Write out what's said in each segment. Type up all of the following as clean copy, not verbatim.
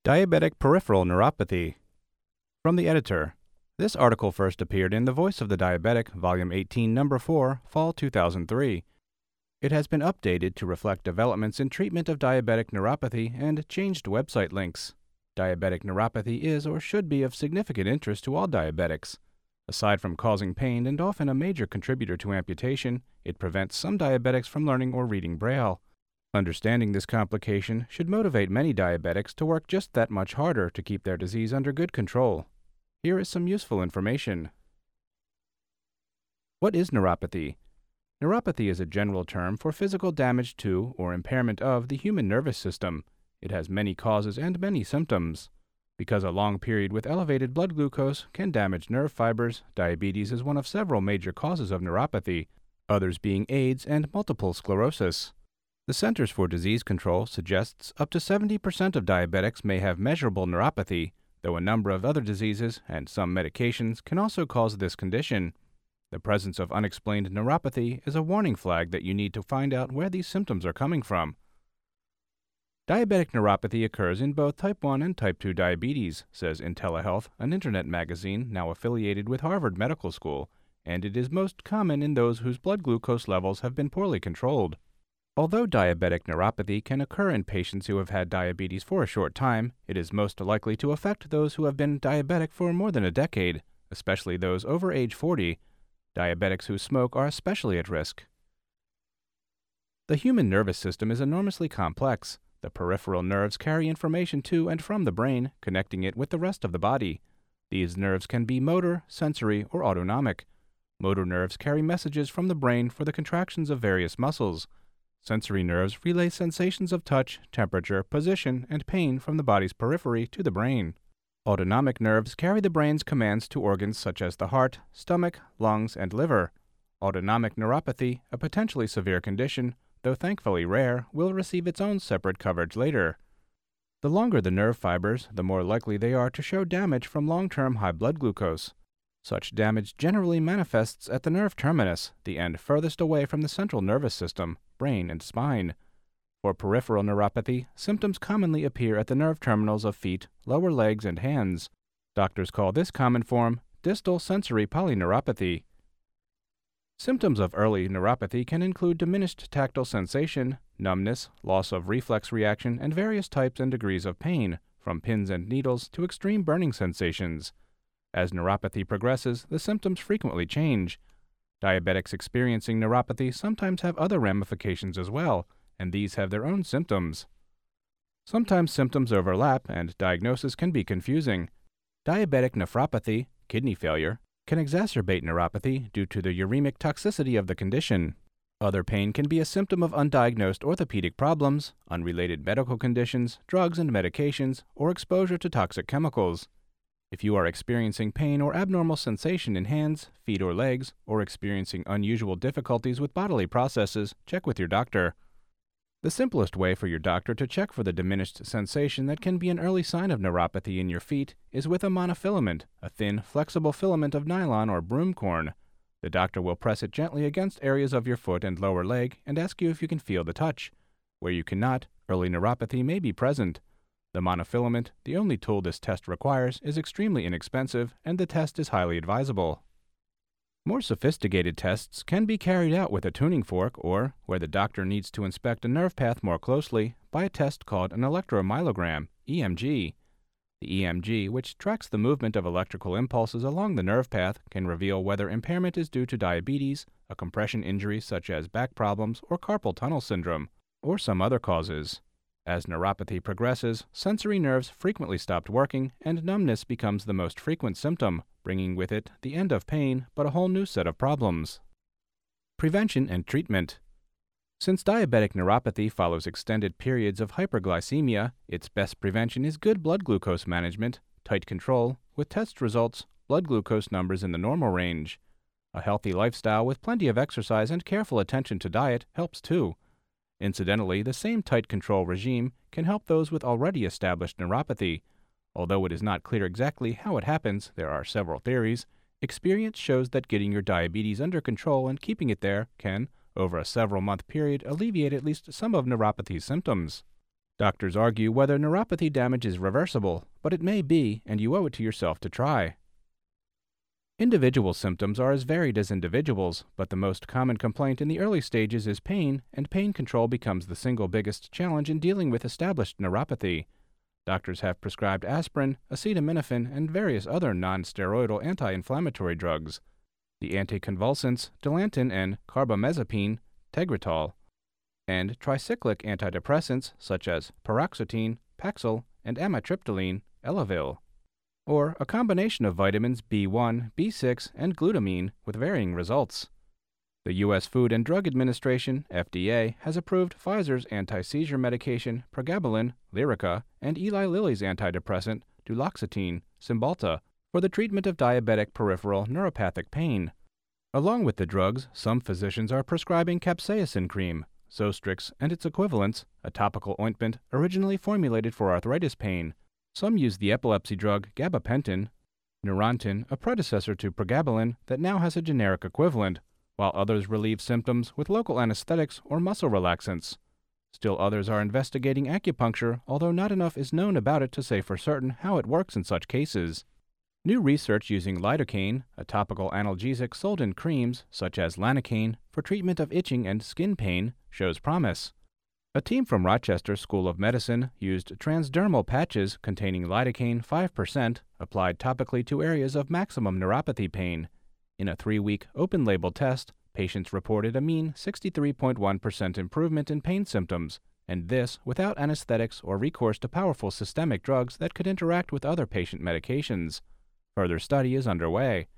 Diabetic peripheral neuropathy. From the editor. This article first appeared in The Voice of the Diabetic, Volume 18, Number 4, Fall 2003. It has been updated to reflect developments in treatment of diabetic neuropathy and changed website links. Diabetic neuropathy is or should be of significant interest to all diabetics. Aside from causing pain and often a major contributor to amputation, it prevents some diabetics from learning or reading Braille. Understanding this complication should motivate many diabetics to work just that much harder to keep their disease under good control. Here is some useful information. What is neuropathy? Neuropathy is a general term for physical damage to or impairment of the human nervous system. It has many causes and many symptoms. Because a long period with elevated blood glucose can damage nerve fibers, diabetes is one of several major causes of neuropathy, others being AIDS and multiple sclerosis. The Centers for Disease Control suggests up to 70% of diabetics may have measurable neuropathy, though a number of other diseases and some medications can also cause this condition. The presence of unexplained neuropathy is a warning flag that you need to find out where these symptoms are coming from. Diabetic neuropathy occurs in both type 1 and type 2 diabetes, says IntelliHealth, an internet magazine now affiliated with Harvard Medical School, and it is most common in those whose blood glucose levels have been poorly controlled. Although diabetic neuropathy can occur in patients who have had diabetes for a short time, it is most likely to affect those who have been diabetic for more than a decade, especially those over age 40. Diabetics who smoke are especially at risk. The human nervous system is enormously complex. The peripheral nerves carry information to and from the brain, connecting it with the rest of the body. These nerves can be motor, sensory, or autonomic. Motor nerves carry messages from the brain for the contractions of various muscles. Sensory nerves relay sensations of touch, temperature, position, and pain from the body's periphery to the brain. Autonomic nerves carry the brain's commands to organs such as the heart, stomach, lungs, and liver. Autonomic neuropathy, a potentially severe condition, though thankfully rare, will receive its own separate coverage later. The longer the nerve fibers, the more likely they are to show damage from long-term high blood glucose. Such damage generally manifests at the nerve terminus, the end furthest away from the central nervous system, brain, and spine. For peripheral neuropathy, symptoms commonly appear at the nerve terminals of feet, lower legs, and hands. Doctors call this common form distal sensory polyneuropathy. Symptoms of early neuropathy can include diminished tactile sensation, numbness, loss of reflex reaction, and various types and degrees of pain, from pins and needles to extreme burning sensations. As neuropathy progresses, the symptoms frequently change. Diabetics experiencing neuropathy sometimes have other ramifications as well, and these have their own symptoms. Sometimes symptoms overlap and diagnosis can be confusing. Diabetic nephropathy, kidney failure, can exacerbate neuropathy due to the uremic toxicity of the condition. Other pain can be a symptom of undiagnosed orthopedic problems, unrelated medical conditions, drugs and medications, or exposure to toxic chemicals. If you are experiencing pain or abnormal sensation in hands, feet, or legs, or experiencing unusual difficulties with bodily processes, check with your doctor. The simplest way for your doctor to check for the diminished sensation that can be an early sign of neuropathy in your feet is with a monofilament, a thin, flexible filament of nylon or broom corn. The doctor will press it gently against areas of your foot and lower leg and ask you if you can feel the touch. Where you cannot, early neuropathy may be present. The monofilament, the only tool this test requires, is extremely inexpensive, and the test is highly advisable. More sophisticated tests can be carried out with a tuning fork or, where the doctor needs to inspect a nerve path more closely, by a test called an electromyogram, EMG. The EMG, which tracks the movement of electrical impulses along the nerve path, can reveal whether impairment is due to diabetes, a compression injury such as back problems or carpal tunnel syndrome, or some other causes. As neuropathy progresses, sensory nerves frequently stop working, and numbness becomes the most frequent symptom, bringing with it the end of pain, but a whole new set of problems. Prevention and treatment. Since diabetic neuropathy follows extended periods of hyperglycemia, its best prevention is good blood glucose management, tight control, with test results, blood glucose numbers in the normal range. A healthy lifestyle with plenty of exercise and careful attention to diet helps too. Incidentally, the same tight control regime can help those with already established neuropathy. Although it is not clear exactly how it happens, there are several theories. Experience shows that getting your diabetes under control and keeping it there can, over a several-month period, alleviate at least some of neuropathy's symptoms. Doctors argue whether neuropathy damage is reversible, but it may be, and you owe it to yourself to try. Individual symptoms are as varied as individuals, but the most common complaint in the early stages is pain, and pain control becomes the single biggest challenge in dealing with established neuropathy. Doctors have prescribed aspirin, acetaminophen, and various other non-steroidal anti-inflammatory drugs. The anticonvulsants, Dilantin and carbamazepine, Tegretol, and tricyclic antidepressants such as paroxetine, Paxil, and amitriptyline, Elavil, or a combination of vitamins B1, B6, and glutamine with varying results. The U.S. Food and Drug Administration, FDA, has approved Pfizer's anti-seizure medication, pregabalin, Lyrica, and Eli Lilly's antidepressant, duloxetine, Cymbalta, for the treatment of diabetic peripheral neuropathic pain. Along with the drugs, some physicians are prescribing capsaicin cream, Zostrix, and its equivalents, a topical ointment originally formulated for arthritis pain. Some use the epilepsy drug gabapentin, Neurontin, a predecessor to pregabalin that now has a generic equivalent, while others relieve symptoms with local anesthetics or muscle relaxants. Still others are investigating acupuncture, although not enough is known about it to say for certain how it works in such cases. New research using lidocaine, a topical analgesic sold in creams such as Lanacaine, for treatment of itching and skin pain, shows promise. A team from Rochester School of Medicine used transdermal patches containing lidocaine 5% applied topically to areas of maximum neuropathy pain. In a 3-week open-label test, patients reported a mean 63.1% improvement in pain symptoms, and this without anesthetics or recourse to powerful systemic drugs that could interact with other patient medications. Further study is underway.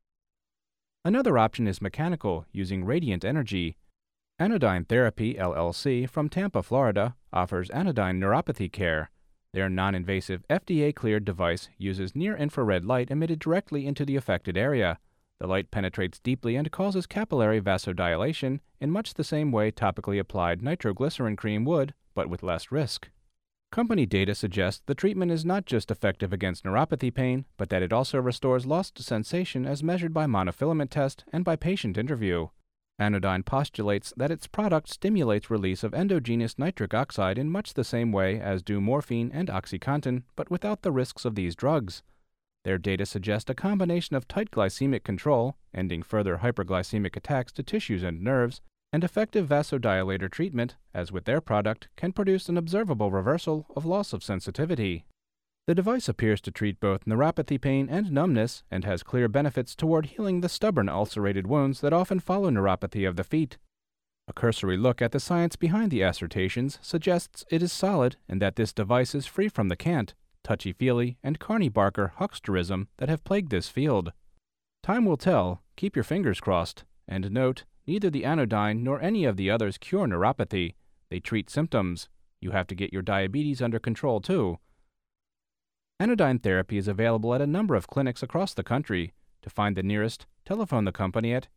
Another option is mechanical, using radiant energy. Anodyne Therapy, LLC, from Tampa, Florida, offers anodyne neuropathy care. Their non-invasive, FDA-cleared device uses near-infrared light emitted directly into the affected area. The light penetrates deeply and causes capillary vasodilation in much the same way topically applied nitroglycerin cream would, but with less risk. Company data suggests the treatment is not just effective against neuropathy pain, but that it also restores lost sensation as measured by monofilament test and by patient interview. Anodyne postulates that its product stimulates release of endogenous nitric oxide in much the same way as do morphine and OxyContin, but without the risks of these drugs. Their data suggest a combination of tight glycemic control, ending further hyperglycemic attacks to tissues and nerves, and effective vasodilator treatment, as with their product, can produce an observable reversal of loss of sensitivity. The device appears to treat both neuropathy pain and numbness and has clear benefits toward healing the stubborn ulcerated wounds that often follow neuropathy of the feet. A cursory look at the science behind the assertions suggests it is solid and that this device is free from the cant, touchy-feely, and Carney-Barker hucksterism that have plagued this field. Time will tell, keep your fingers crossed, and note, neither the anodyne nor any of the others cure neuropathy. They treat symptoms. You have to get your diabetes under control, too. Anodyne therapy is available at a number of clinics across the country. To find the nearest, telephone the company at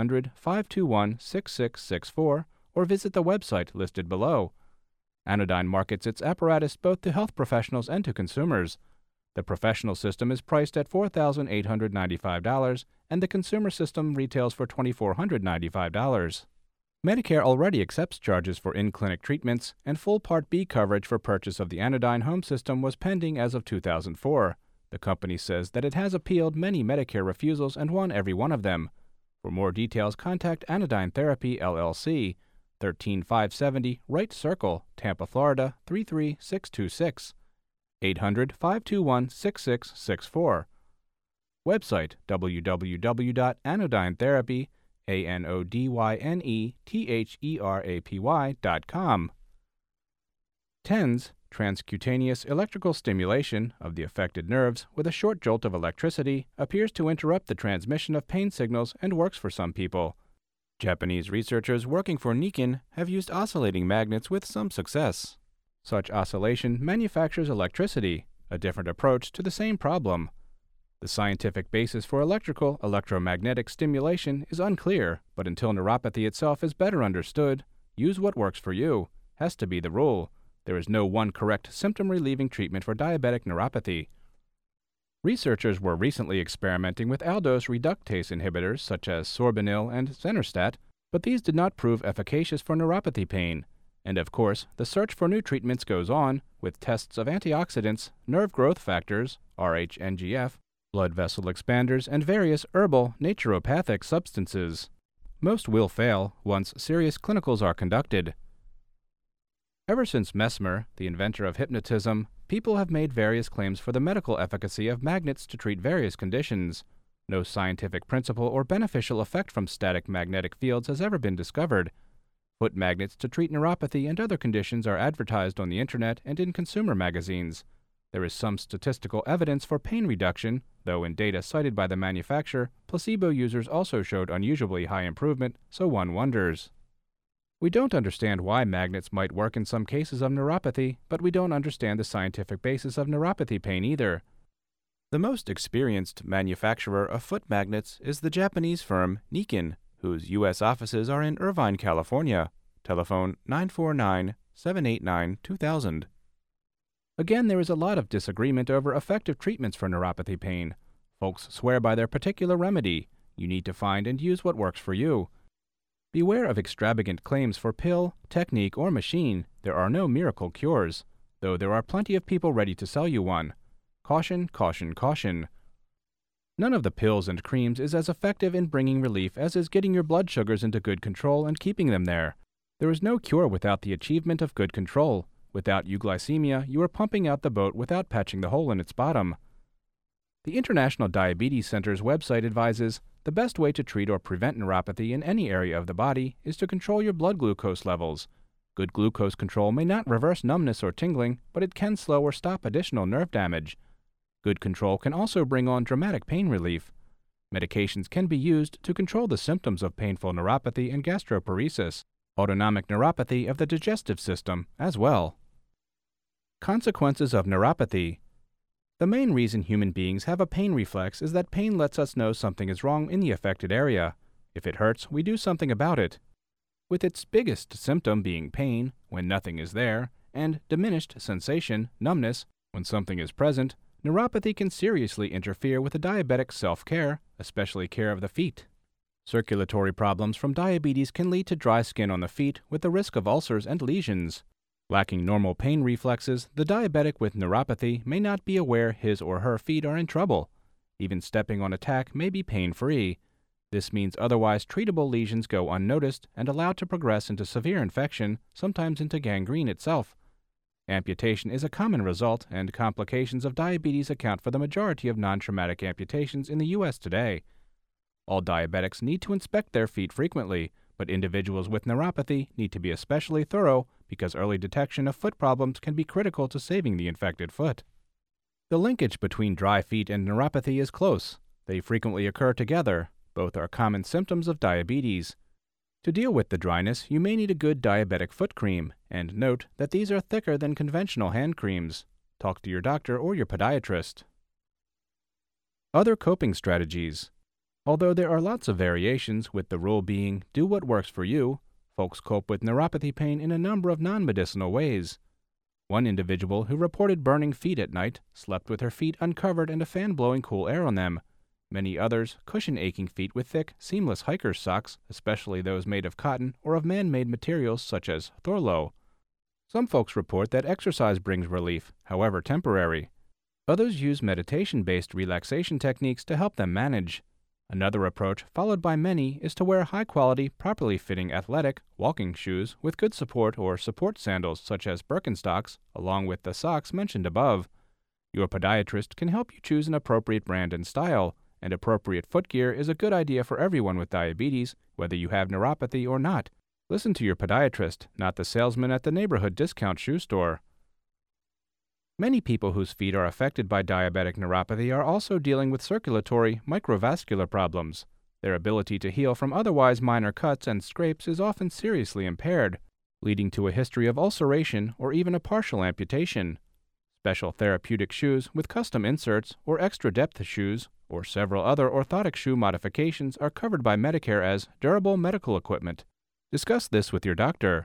800-521-6664 or visit the website listed below. Anodyne markets its apparatus both to health professionals and to consumers. The professional system is priced at $4,895, and the consumer system retails for $2,495. Medicare already accepts charges for in-clinic treatments, and full Part B coverage for purchase of the Anodyne home system was pending as of 2004. The company says that it has appealed many Medicare refusals and won every one of them. For more details, contact Anodyne Therapy, LLC, 13570 Wright Circle, Tampa, Florida 33626, 800-521-6664. Website www.anodynetherapy.com. TENS, transcutaneous electrical stimulation of the affected nerves with a short jolt of electricity, appears to interrupt the transmission of pain signals and works for some people. Japanese researchers working for Nikken have used oscillating magnets with some success. Such oscillation manufactures electricity, a different approach to the same problem. The scientific basis for electrical electromagnetic stimulation is unclear, but until neuropathy itself is better understood, use what works for you has to be the rule. There is no one correct symptom-relieving treatment for diabetic neuropathy. Researchers were recently experimenting with aldose reductase inhibitors such as Sorbinil and Zenerstat, but these did not prove efficacious for neuropathy pain. And of course, the search for new treatments goes on, with tests of antioxidants, nerve growth factors, RhNGF, blood vessel expanders, and various herbal naturopathic substances. Most will fail once serious clinicals are conducted. Ever since Mesmer, the inventor of hypnotism, people have made various claims for the medical efficacy of magnets to treat various conditions. No scientific principle or beneficial effect from static magnetic fields has ever been discovered. Foot magnets to treat neuropathy and other conditions are advertised on the internet and in consumer magazines. There is some statistical evidence for pain reduction, though in data cited by the manufacturer, placebo users also showed unusually high improvement, so one wonders. We don't understand why magnets might work in some cases of neuropathy, but we don't understand the scientific basis of neuropathy pain either. The most experienced manufacturer of foot magnets is the Japanese firm Nikken, whose U.S. offices are in Irvine, California. Telephone 949-789-2000. Again, there is a lot of disagreement over effective treatments for neuropathy pain. Folks swear by their particular remedy. You need to find and use what works for you. Beware of extravagant claims for pill, technique, or machine. There are no miracle cures, though there are plenty of people ready to sell you one. Caution, caution, caution. None of the pills and creams is as effective in bringing relief as is getting your blood sugars into good control and keeping them there. There is no cure without the achievement of good control. Without euglycemia, you are pumping out the boat without patching the hole in its bottom. The International Diabetes Center's website advises, the best way to treat or prevent neuropathy in any area of the body is to control your blood glucose levels. Good glucose control may not reverse numbness or tingling, but it can slow or stop additional nerve damage. Good control can also bring on dramatic pain relief. Medications can be used to control the symptoms of painful neuropathy and gastroparesis, autonomic neuropathy of the digestive system, as well. Consequences of neuropathy. The main reason human beings have a pain reflex is that pain lets us know something is wrong in the affected area. If it hurts, we do something about it. With its biggest symptom being pain, when nothing is there, and diminished sensation, numbness, when something is present, neuropathy can seriously interfere with the diabetic self-care, especially care of the feet. Circulatory problems from diabetes can lead to dry skin on the feet with the risk of ulcers and lesions. Lacking normal pain reflexes, the diabetic with neuropathy may not be aware his or her feet are in trouble. Even stepping on a tack may be pain-free. This means otherwise treatable lesions go unnoticed and allowed to progress into severe infection, sometimes into gangrene itself. Amputation is a common result, and complications of diabetes account for the majority of non-traumatic amputations in the U.S. today. All diabetics need to inspect their feet frequently, but individuals with neuropathy need to be especially thorough because early detection of foot problems can be critical to saving the infected foot. The linkage between dry feet and neuropathy is close. They frequently occur together. Both are common symptoms of diabetes. To deal with the dryness, you may need a good diabetic foot cream, and note that these are thicker than conventional hand creams. Talk to your doctor or your podiatrist. Other coping strategies. Although there are lots of variations, with the rule being, do what works for you, folks cope with neuropathy pain in a number of non-medicinal ways. One individual who reported burning feet at night slept with her feet uncovered and a fan blowing cool air on them. Many others cushion aching feet with thick, seamless hiker's socks, especially those made of cotton or of man-made materials such as Thorlo. Some folks report that exercise brings relief, however temporary. Others use meditation-based relaxation techniques to help them manage. Another approach, followed by many, is to wear high-quality, properly fitting athletic, walking shoes with good support or support sandals such as Birkenstocks, along with the socks mentioned above. Your podiatrist can help you choose an appropriate brand and style, and appropriate foot gear is a good idea for everyone with diabetes, whether you have neuropathy or not. Listen to your podiatrist, not the salesman at the neighborhood discount shoe store. Many people whose feet are affected by diabetic neuropathy are also dealing with circulatory, microvascular problems. Their ability to heal from otherwise minor cuts and scrapes is often seriously impaired, leading to a history of ulceration or even a partial amputation. Special therapeutic shoes with custom inserts or extra depth shoes or several other orthotic shoe modifications are covered by Medicare as durable medical equipment. Discuss this with your doctor.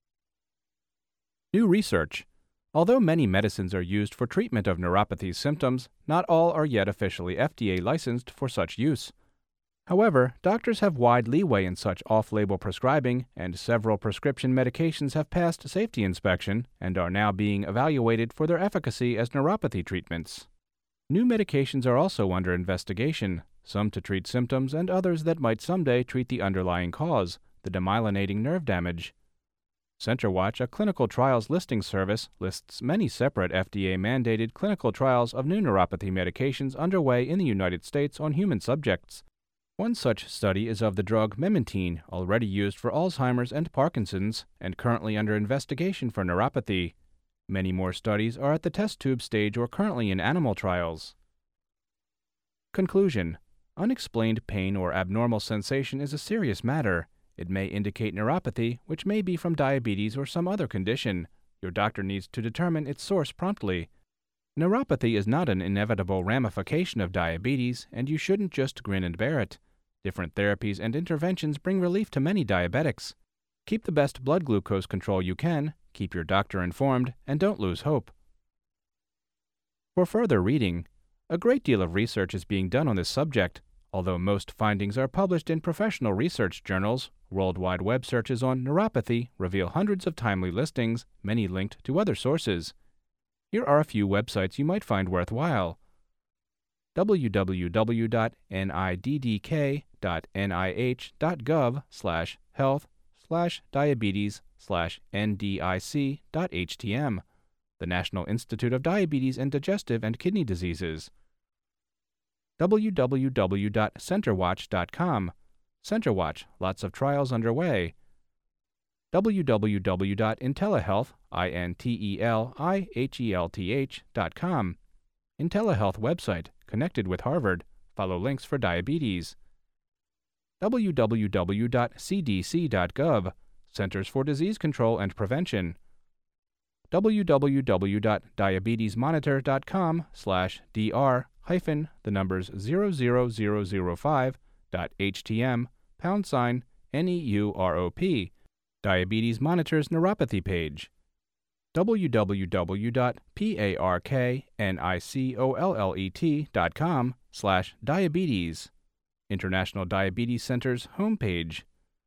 New research. Although many medicines are used for treatment of neuropathy symptoms, not all are yet officially FDA licensed for such use. However, doctors have wide leeway in such off-label prescribing, and several prescription medications have passed safety inspection and are now being evaluated for their efficacy as neuropathy treatments. New medications are also under investigation, some to treat symptoms and others that might someday treat the underlying cause, the demyelinating nerve damage. CenterWatch, a clinical trials listing service, lists many separate FDA-mandated clinical trials of new neuropathy medications underway in the United States on human subjects. One such study is of the drug memantine, already used for Alzheimer's and Parkinson's, and currently under investigation for neuropathy. Many more studies are at the test tube stage or currently in animal trials. Conclusion: unexplained pain or abnormal sensation is a serious matter. It may indicate neuropathy, which may be from diabetes or some other condition. Your doctor needs to determine its source promptly. Neuropathy is not an inevitable ramification of diabetes, and you shouldn't just grin and bear it. Different therapies and interventions bring relief to many diabetics. Keep the best blood glucose control you can, keep your doctor informed, and don't lose hope. For further reading, a great deal of research is being done on this subject. Although most findings are published in professional research journals, worldwide web searches on neuropathy reveal hundreds of timely listings, many linked to other sources. Here are a few websites you might find worthwhile: www.nidk.nih.gov/health/diabetes/ndic.htm, the National Institute of Diabetes and Digestive and Kidney Diseases; www.centerwatch.com, CenterWatch, lots of trials underway; www.intelehealth.com, IntelliHealth website, connected with Harvard, follow links for diabetes; www.cdc.gov, Centers for Disease Control and Prevention; www.diabetesmonitor.com/dr-00005.htm #NEUROP, Diabetes Monitor's neuropathy page; www.parknicollet.com/diabetes, International Diabetes Center's homepage;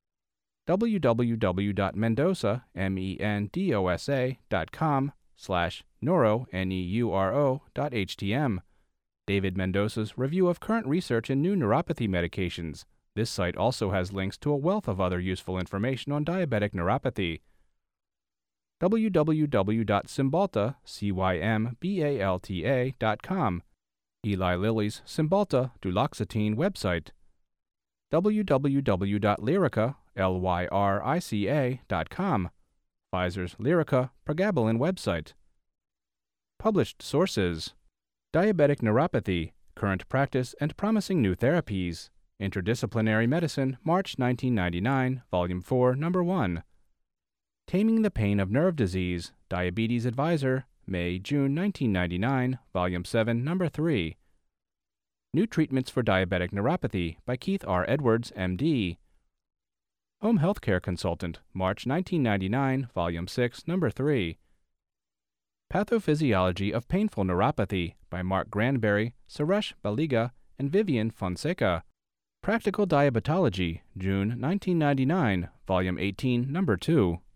www.mendoza.com/neuro.htm, David Mendoza's review of current research in new neuropathy medications. This site also has links to a wealth of other useful information on diabetic neuropathy; www.cymbalta.com, Eli Lilly's Cymbalta duloxetine website; www.lyrica.com, Pfizer's Lyrica pregabalin website. Published sources: Diabetic Neuropathy, Current Practice and Promising New Therapies, Interdisciplinary Medicine, March 1999, Volume 4, Number 1. Taming the Pain of Nerve Disease, Diabetes Advisor, May-June 1999, Volume 7, Number 3. New Treatments for Diabetic Neuropathy by Keith R. Edwards, M.D. Home Healthcare Consultant, March 1999, Volume 6, Number 3. Pathophysiology of Painful Neuropathy by Mark Granberry, Suresh Baliga, and Vivian Fonseca. Practical Diabetology, June 1999, Volume 18, Number 2.